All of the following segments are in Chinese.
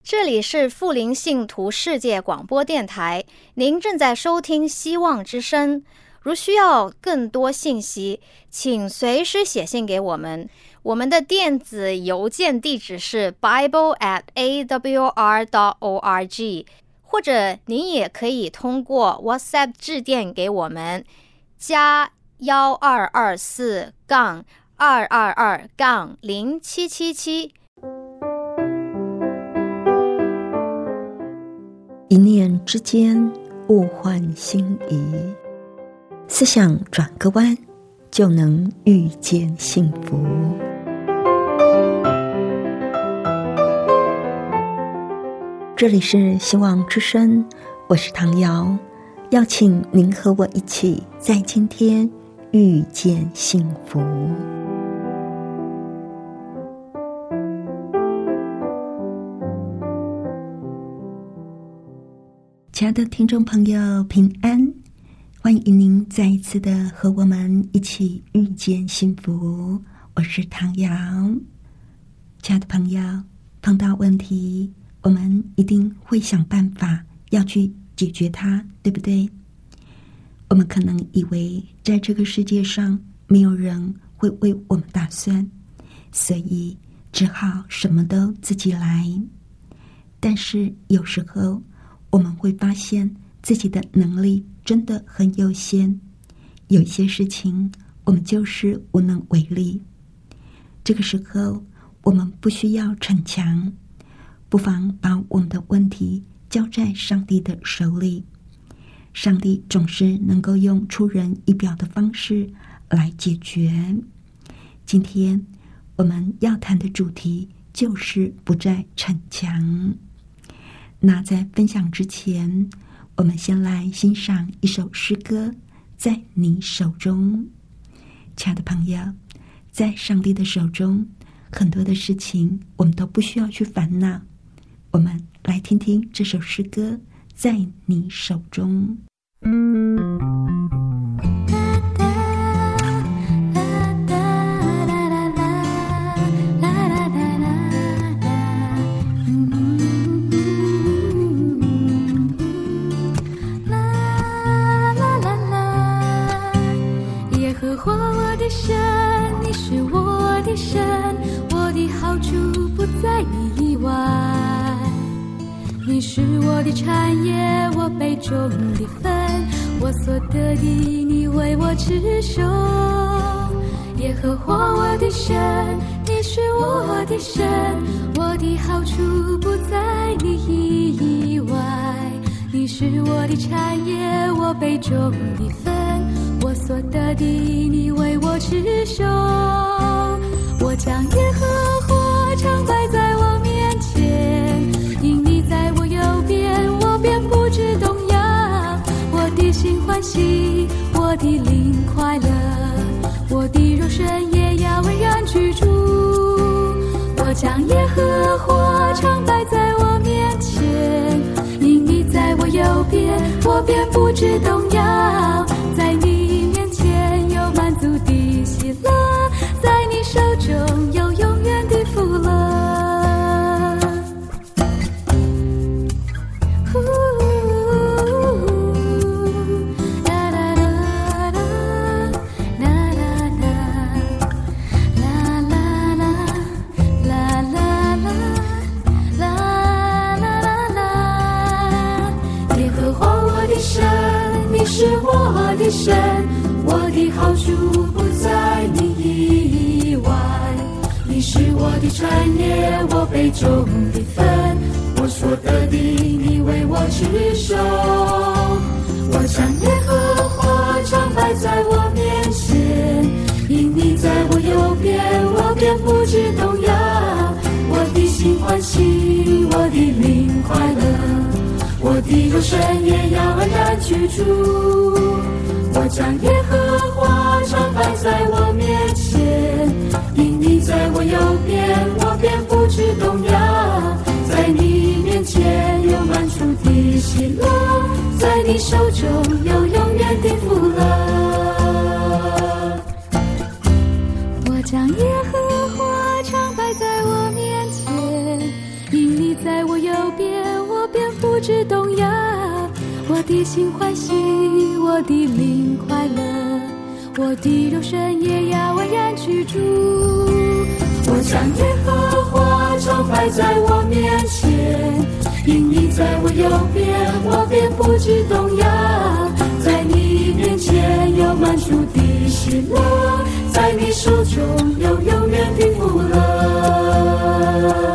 这里是富林信徒世界广播电台，您正在收听希望之声。如需要更多信息，请随时写信给我们。我们的电子邮件地址是 bible@awr.org， 或者您也可以通过 WhatsApp 致电给我们，加1224-222-0777。 一念之间，物换星移，思想转个弯，就能遇见幸福。这里是希望之声，我是唐瑶，邀请您和我一起在今天遇见幸福。亲爱的听众朋友，平安，欢迎您再一次的和我们一起遇见幸福。我是唐瑶。亲爱的朋友，碰到问题，我们一定会想办法要去解决它，对不对？我们可能以为在这个世界上没有人会为我们打算，所以只好什么都自己来。但是有时候我们会发现自己的能力真的很有限，有一些事情我们就是无能为力。这个时候我们不需要逞强，不妨把我们的问题交在上帝的手里。上帝总是能够用出人意表的方式来解决。今天我们要谈的主题就是不再逞强。那在分享之前，我们先来欣赏一首诗歌，在你手中。亲爱的朋友，在上帝的手中，很多的事情我们都不需要去烦恼。我们来听听这首诗歌，在你手中。 神，你是我的神，我的好处不在你以外。你是我的产业，我杯中的分，我所得的你为我持守。耶和华我的神，你是我的神，我的好处不在你以外。你是我的产业，我杯中的分，我所得的你为我持守。我将耶和华常摆在我面前，因你在我右边，我便不致动摇。我的心欢喜，我的灵快乐，我的肉身也要安然居住。我将耶和华常摆在我面前，因你在我右边，我便不致动摇。在你面前有满足的喜乐，在你手中有永远的福乐。耶和华我的神，你是我的神，我的好处不在你以外。你是我的产业，我杯中的分，我所得的你为我持守。我将耶和华常摆在我面前，因你在我右边，我便不致动摇。我的心欢喜，我的灵快乐，我的肉身也要安然居住。我将耶和华常摆在我面前，因你在我右边，我便不致动摇。在你面前有满足的喜乐，在你手中有永远的福乐。我将耶和华常摆在我面前，因你在我右不知动摇。我的心欢喜，我的灵快乐，我的肉身也要安然居住。我将耶和华常摆在我面前，因你在我右边，我便不知动摇。在你面前有满足的喜乐，在你手中有永远的福乐。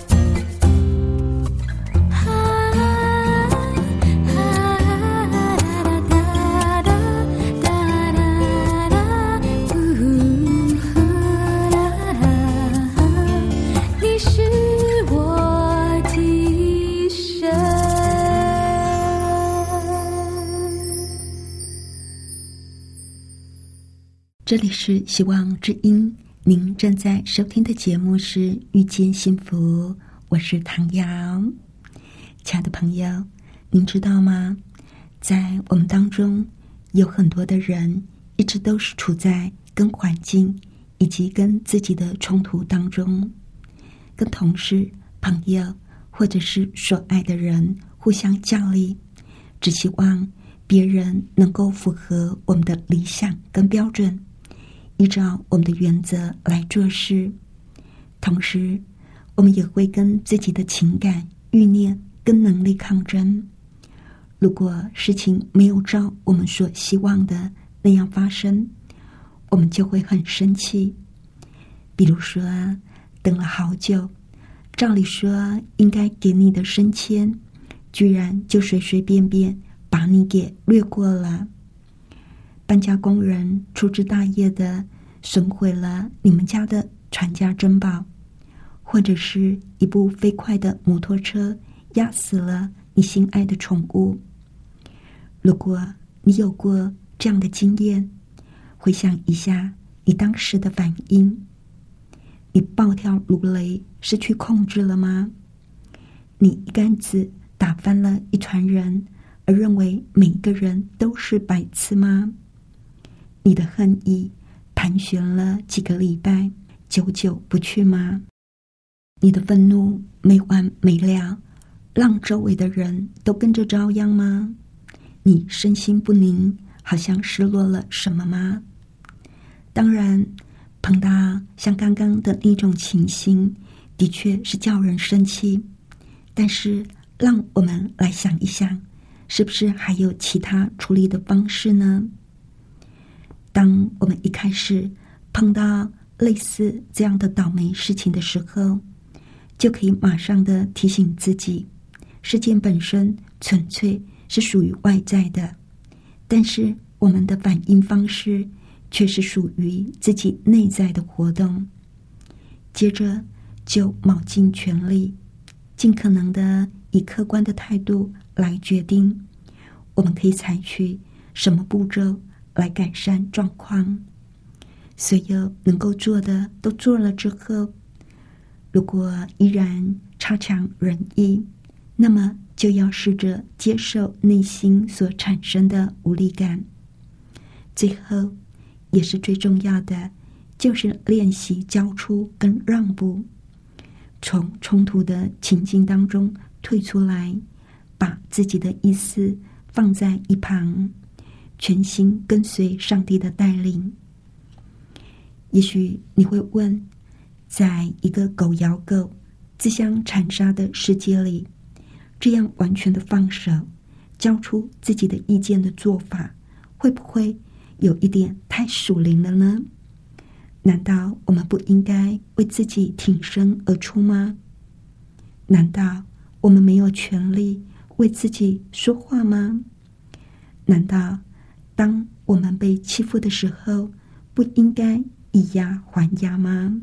这里是希望之音，您正在收听的节目是遇见幸福，我是唐瑶。亲爱的朋友，您知道吗？在我们当中有很多的人一直都是处在跟环境以及跟自己的冲突当中，跟同事、朋友或者是所爱的人互相较力，只希望别人能够符合我们的理想跟标准，依照我们的原则来做事。同时我们也会跟自己的情感、欲念跟能力抗争。如果事情没有照我们所希望的那样发生，我们就会很生气。比如说等了好久，照理说应该给你的升迁，居然就随随便便把你给略过了。搬家工人粗枝大叶的损毁了你们家的传家珍宝，或者是一部飞快的摩托车压死了你心爱的宠物。如果你有过这样的经验，回想一下你当时的反应，你暴跳如雷，失去控制了吗？你一竿子打翻了一船人，而认为每一个人都是白痴吗？你的恨意盘旋了几个礼拜，久久不去吗？你的愤怒没完没了，让周围的人都跟着遭殃吗？你身心不宁，好像失落了什么吗？当然，碰到像刚刚的那种情形，的确是叫人生气。但是，让我们来想一想，是不是还有其他处理的方式呢？当我们一开始碰到类似这样的倒霉事情的时候，就可以马上的提醒自己，事件本身纯粹是属于外在的，但是我们的反应方式却是属于自己内在的活动。接着就卯尽全力，尽可能的以客观的态度来决定，我们可以采取什么步骤来改善状况。所有能够做的都做了之后，如果依然差强人意，那么就要试着接受内心所产生的无力感。最后也是最重要的，就是练习交出跟让步，从冲突的情境当中退出来，把自己的意思放在一旁，全心跟随上帝的带领。也许你会问，在一个狗咬狗、自相残杀的世界里，这样完全的放手，交出自己的意见的做法，会不会有一点太属灵了呢？难道我们不应该为自己挺身而出吗？难道我们没有权利为自己说话吗？难道当我们被欺负的时候，不应该以牙还牙吗？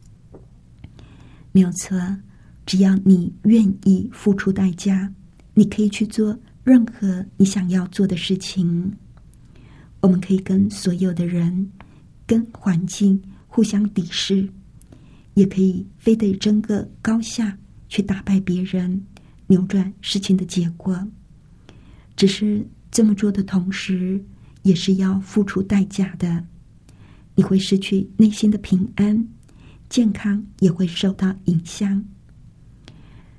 没有错，只要你愿意付出代价，你可以去做任何你想要做的事情。我们可以跟所有的人、跟环境互相敌视，也可以非得争个高下去打败别人，扭转事情的结果。只是这么做的同时，也是要付出代价的。你会失去内心的平安，健康也会受到影响。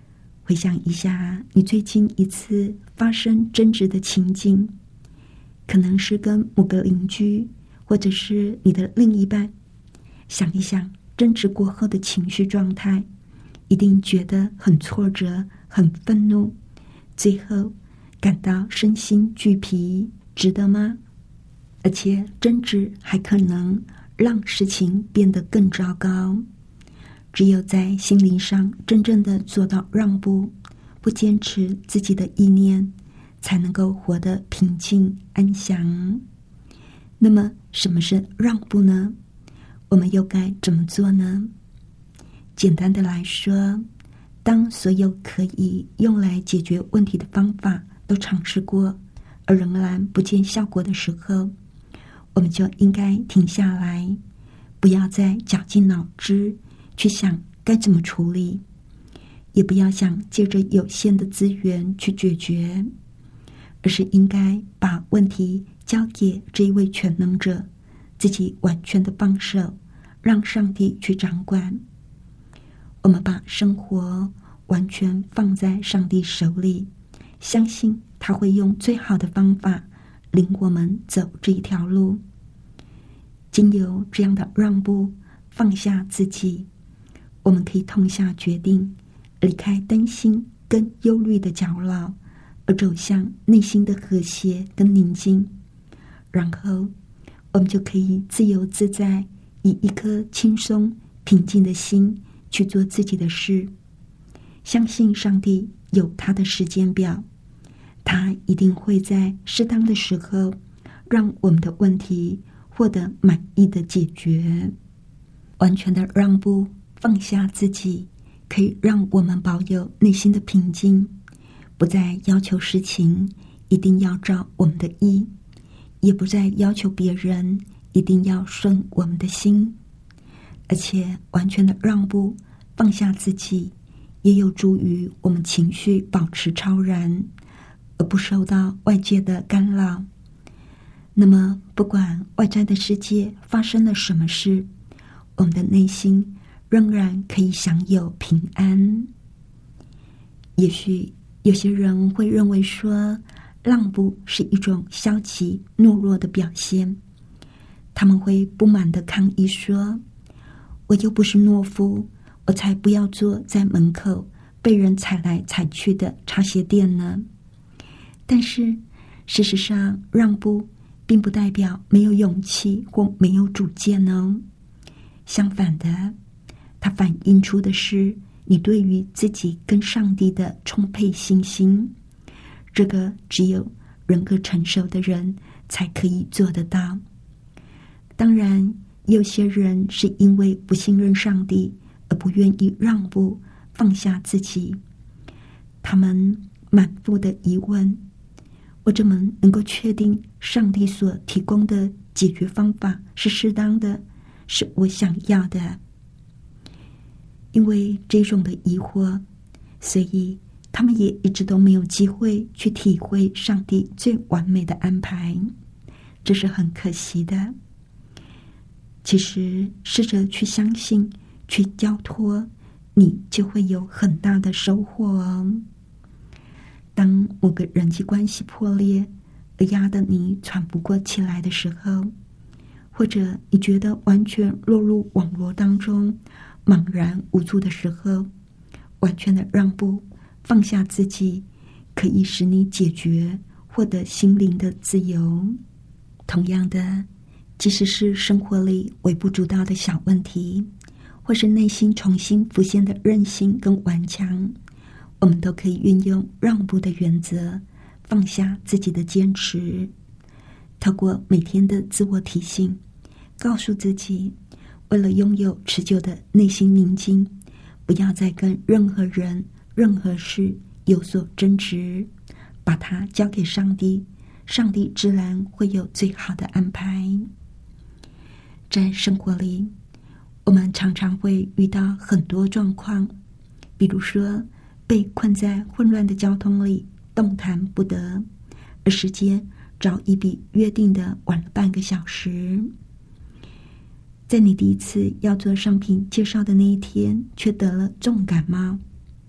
回想一下你最近一次发生争执的情境，可能是跟某个邻居，或者是你的另一半。想一想争执过后的情绪状态，一定觉得很挫折，很愤怒，最后感到身心俱疲，值得吗？而且争执还可能让事情变得更糟糕。只有在心灵上真正的做到让步，不坚持自己的意念，才能够活得平静安详。那么什么是让步呢？我们又该怎么做呢？简单的来说，当所有可以用来解决问题的方法都尝试过，而仍然不见效果的时候，我们就应该停下来，不要再绞尽脑汁去想该怎么处理，也不要想借着有限的资源去解决，而是应该把问题交给这一位全能者，自己完全的放手，让上帝去掌管。我们把生活完全放在上帝手里，相信他会用最好的方法领我们走这一条路。经由这样的让步，放下自己，我们可以痛下决定，离开担心跟忧虑的搅扰，而走向内心的和谐跟宁静。然后我们就可以自由自在，以一颗轻松平静的心去做自己的事。相信上帝有他的时间表，他一定会在适当的时候让我们的问题获得满意的解决。完全的让步，放下自己，可以让我们保有内心的平静，不再要求事情一定要照我们的意，也不再要求别人一定要顺我们的心。而且完全的让步，放下自己，也有助于我们情绪保持超然，而不受到外界的干扰。那么不管外在的世界发生了什么事，我们的内心仍然可以享有平安。也许有些人会认为说，让步是一种消极懦弱的表现，他们会不满地抗议说，我又不是懦夫，我才不要坐在门口被人踩来踩去的茶鞋店呢。但是事实上，让步并不代表没有勇气或没有主见哦。相反的，它反映出的是你对于自己跟上帝的充沛信心。这个只有人格成熟的人才可以做得到。当然，有些人是因为不信任上帝而不愿意让步，放下自己。他们满腹的疑问，我怎么能够确定上帝所提供的解决方法是适当的，是我想要的？因为这种的疑惑，所以他们也一直都没有机会去体会上帝最完美的安排，这是很可惜的。其实试着去相信，去交托，你就会有很大的收获哦。当某个人际关系破裂而压得你喘不过气来的时候，或者你觉得完全落入网络当中茫然无助的时候，完全的让步，放下自己，可以使你解决，获得心灵的自由。同样的，即使是生活里微不足道的小问题，或是内心重新浮现的韧性跟顽强，我们都可以运用让步的原则，放下自己的坚持。透过每天的自我提醒，告诉自己，为了拥有持久的内心宁静，不要再跟任何人、任何事有所争执，把它交给上帝，上帝自然会有最好的安排。在生活里，我们常常会遇到很多状况，比如说被困在混乱的交通里，动弹不得，而时间早已比约定的晚了半个小时。在你第一次要做商品介绍的那一天，却得了重感冒，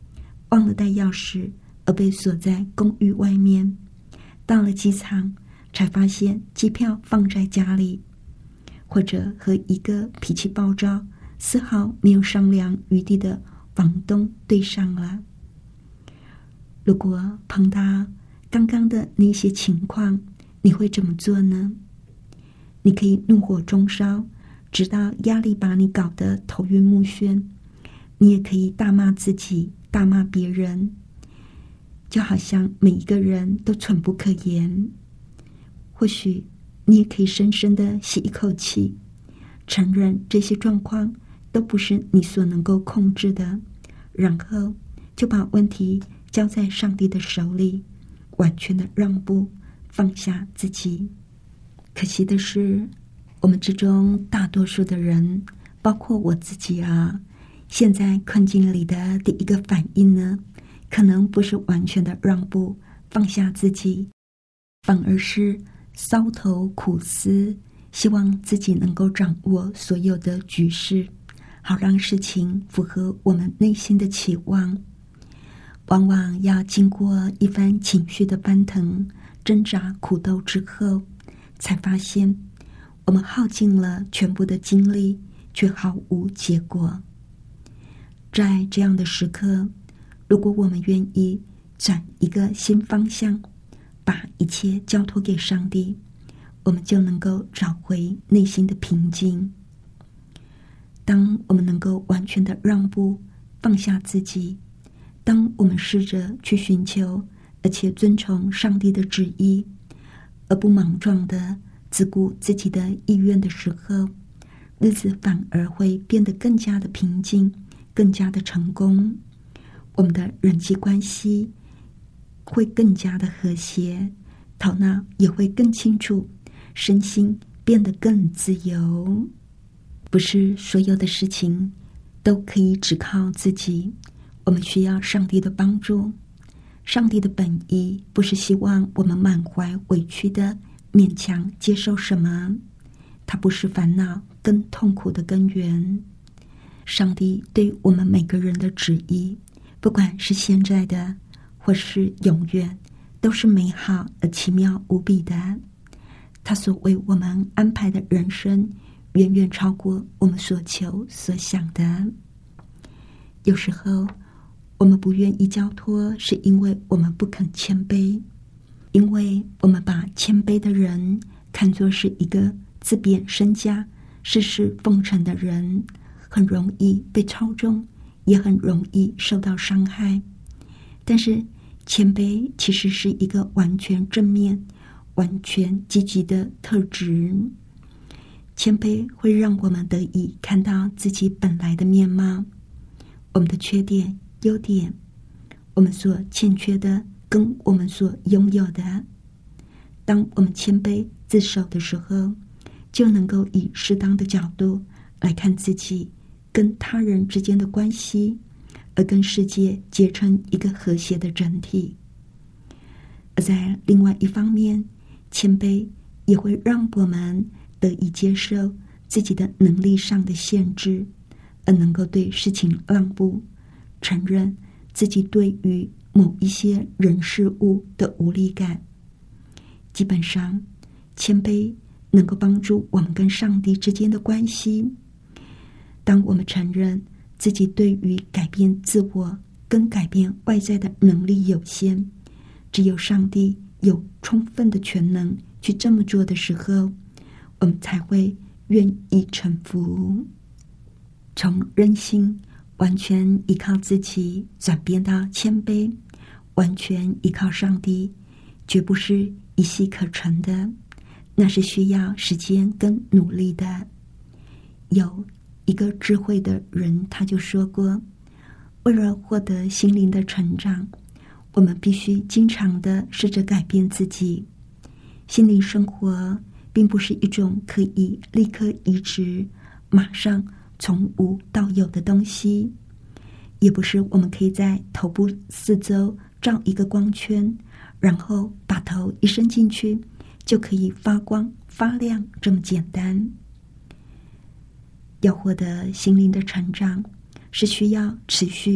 忘了带钥匙而被锁在公寓外面，到了机场才发现机票放在家里，或者和一个脾气暴躁、丝毫没有商量余地的房东对上了。如果碰到刚刚的那些情况，你会怎么做呢？你可以怒火中烧，直到压力把你搞得头晕目眩，你也可以大骂自己，大骂别人，就好像每一个人都蠢不可言。或许你也可以深深的吸一口气，承认这些状况都不是你所能够控制的，然后就把问题交在上帝的手里，完全的让步，放下自己。可惜的是，我们之中大多数的人，包括我自己啊，现在困境里的第一个反应呢，可能不是完全的让步放下自己，反而是搔头苦思，希望自己能够掌握所有的局势，好让事情符合我们内心的期望。往往要经过一番情绪的翻腾、挣扎、苦斗之后，才发现我们耗尽了全部的精力，却毫无结果。在这样的时刻，如果我们愿意转一个新方向，把一切交托给上帝，我们就能够找回内心的平静。当我们能够完全的让步，放下自己，当我们试着去寻求而且遵从上帝的旨意，而不莽撞的只顾自己的意愿的时候，日子反而会变得更加的平静，更加的成功。我们的人际关系会更加的和谐，头脑也会更清楚，身心变得更自由。不是所有的事情都可以只靠自己，我们需要上帝的帮助。上帝的本意不是希望我们满怀委屈的勉强接受什么，它不是烦恼跟痛苦的根源。上帝对我们每个人的旨意，不管是现在的或是永远，都是美好而奇妙无比的。他所为我们安排的人生，远远超过我们所求所想的。有时候我们不愿意交托，是因为我们不肯谦卑，因为我们把谦卑的人看作是一个自贬身价、事事奉承的人，很容易被操纵，也很容易受到伤害。但是谦卑其实是一个完全正面、完全积极的特质。谦卑会让我们得以看到自己本来的面貌，我们的缺点、优点，我们所欠缺的跟我们所拥有的。当我们谦卑自守的时候，就能够以适当的角度来看自己跟他人之间的关系，而跟世界结成一个和谐的整体。而在另外一方面，谦卑也会让我们得以接受自己的能力上的限制，而能够对事情让步，承认自己对于某一些人事物的无力感。基本上，谦卑能够帮助我们跟上帝之间的关系。当我们承认自己对于改变自我跟改变外在的能力有限，只有上帝有充分的全能去这么做的时候，我们才会愿意臣服。从任性完全依靠自己转变到谦卑，完全依靠上帝，绝不是一夕可成的，那是需要时间跟努力的。有一个智慧的人他就说过，为了获得心灵的成长，我们必须经常的试着改变自己。心灵生活并不是一种可以立刻移植、马上从无到有的东西，也不是我们可以在头部四周照一个光圈，然后把头一伸进去就可以发光发亮这么简单。要获得心灵的成长，是需要持续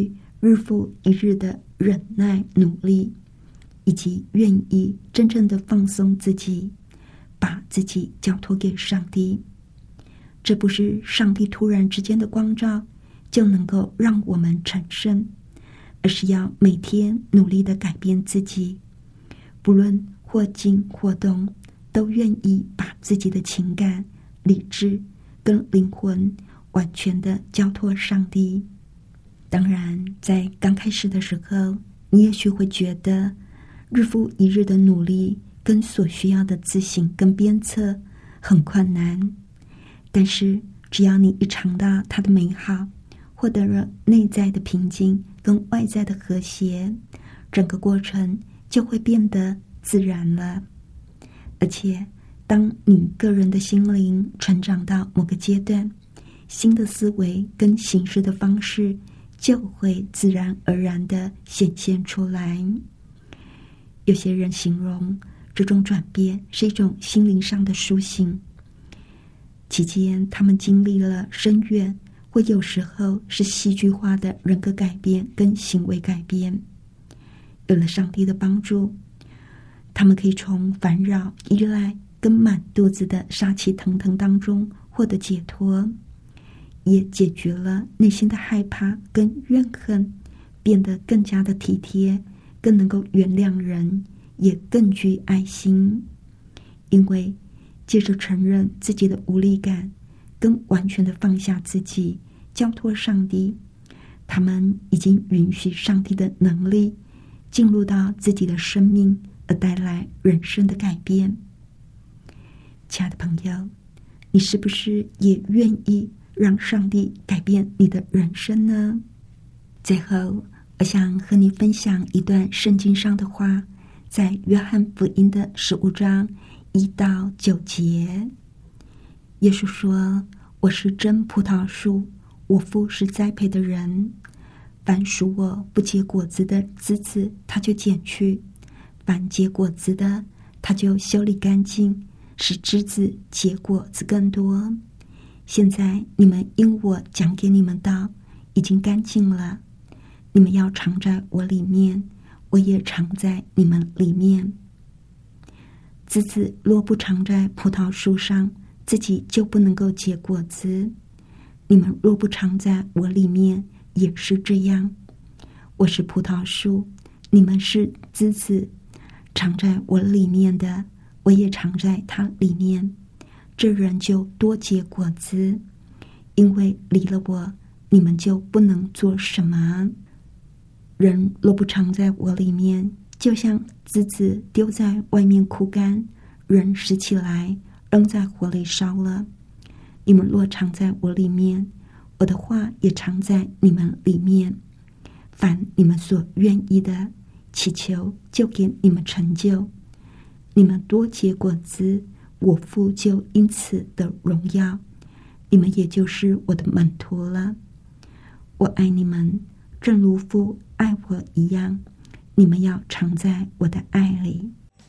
日复一日的忍耐努力，以及愿意真正的放松自己，把自己交托给上帝。这不是上帝突然之间的光照就能够让我们成圣，而是要每天努力的改变自己，不论或静或动，都愿意把自己的情感、理智跟灵魂完全的交托上帝。当然，在刚开始的时候，你也许会觉得日复一日的努力跟所需要的自省跟鞭策很困难，但是只要你一尝到它的美好，获得了内在的平静跟外在的和谐，整个过程就会变得自然了。而且当你个人的心灵成长到某个阶段，新的思维跟行事的方式就会自然而然地显现出来。有些人形容这种转变是一种心灵上的苏醒，期间他们经历了深远或有时候是戏剧化的人格改变跟行为改变。有了上帝的帮助，他们可以从烦扰、依赖跟满肚子的杀气腾腾当中获得解脱，也解决了内心的害怕跟怨恨，变得更加的体贴，更能够原谅人，也更具爱心。因为借着承认自己的无力感跟完全的放下自己，交托上帝，他们已经允许上帝的能力进入到自己的生命，而带来人生的改变。亲爱的朋友，你是不是也愿意让上帝改变你的人生呢？最后，我想和你分享一段圣经上的话，在约翰福音的15章1到9节。耶稣说：我是真葡萄树，我父是栽培的人。凡属我不结果子的枝子，他就剪去；凡结果子的，他就修理干净，使枝子结果子更多。现在你们因我讲给你们道，已经干净了。你们要常在我里面，我也常在你们里面。枝子若不常在葡萄树上，自己就不能够结果子。你们若不常在我里面，也是这样。我是葡萄树，你们是枝子，常在我里面的，我也常在他里面。这人就多结果子，因为离了我，你们就不能做什么。人若不常在我里面，就像枝子丢在外面枯干，人拾起来扔在火里烧了。你们若常在我里面，我的话也常在你们里面。凡你们所愿意的，祈求就给你们成就。你们多结果子，我父就因此的荣耀，你们也就是我的门徒了。我爱你们，正如父爱我一样，你们要常在我的爱里。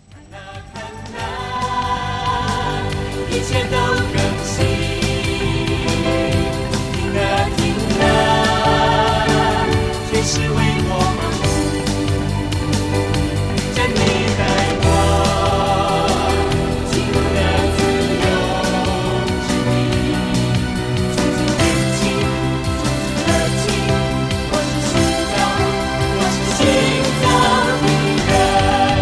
一切都更新，听了听了，全是为我而活，真理带我进入了自由之地，从今天起，从今而起，我是新造，我是新造的人。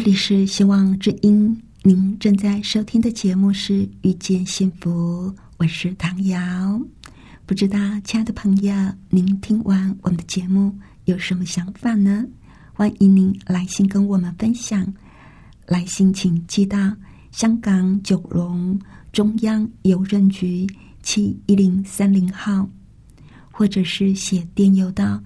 这里是希望之音，您正在收听的节目是遇见幸福，我是唐瑶。不知道亲爱的朋友，您听完我们的节目有什么想法呢？欢迎您来信跟我们分享，来信请寄到香港九龙中央邮政局71030号，或者是写电邮到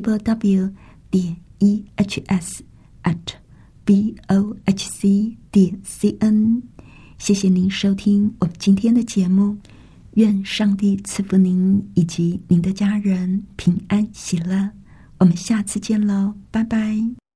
www.ehs@vohc.cn。 谢谢您收听我们今天的节目，愿上帝赐福您以及您的家人平安喜乐。我们下次见喽，拜拜。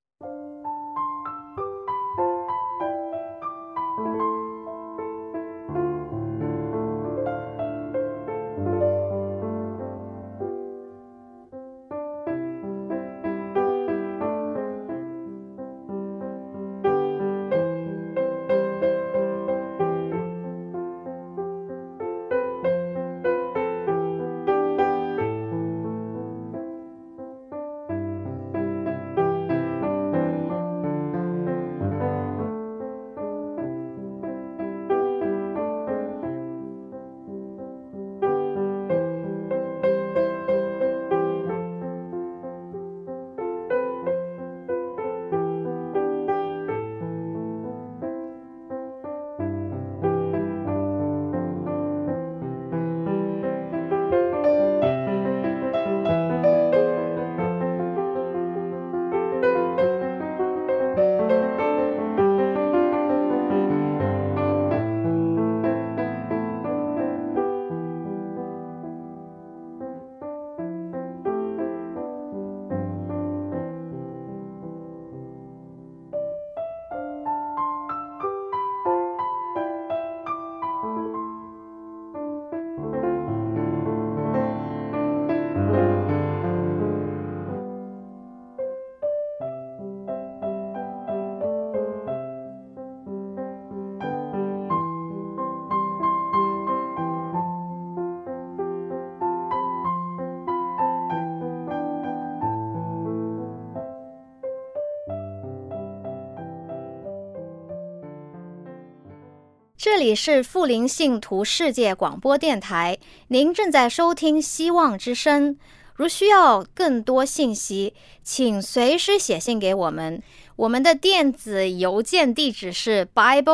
这里是富林信徒世界广播电台，您正在收听希望之声。如需要更多信息，请随时写信给我们。我们的电子邮件地址是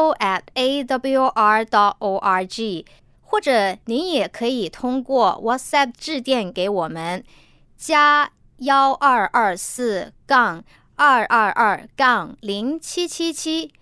bible@awr.org， 或者您也可以通过 WhatsApp 致电给我们，加1224-222-0777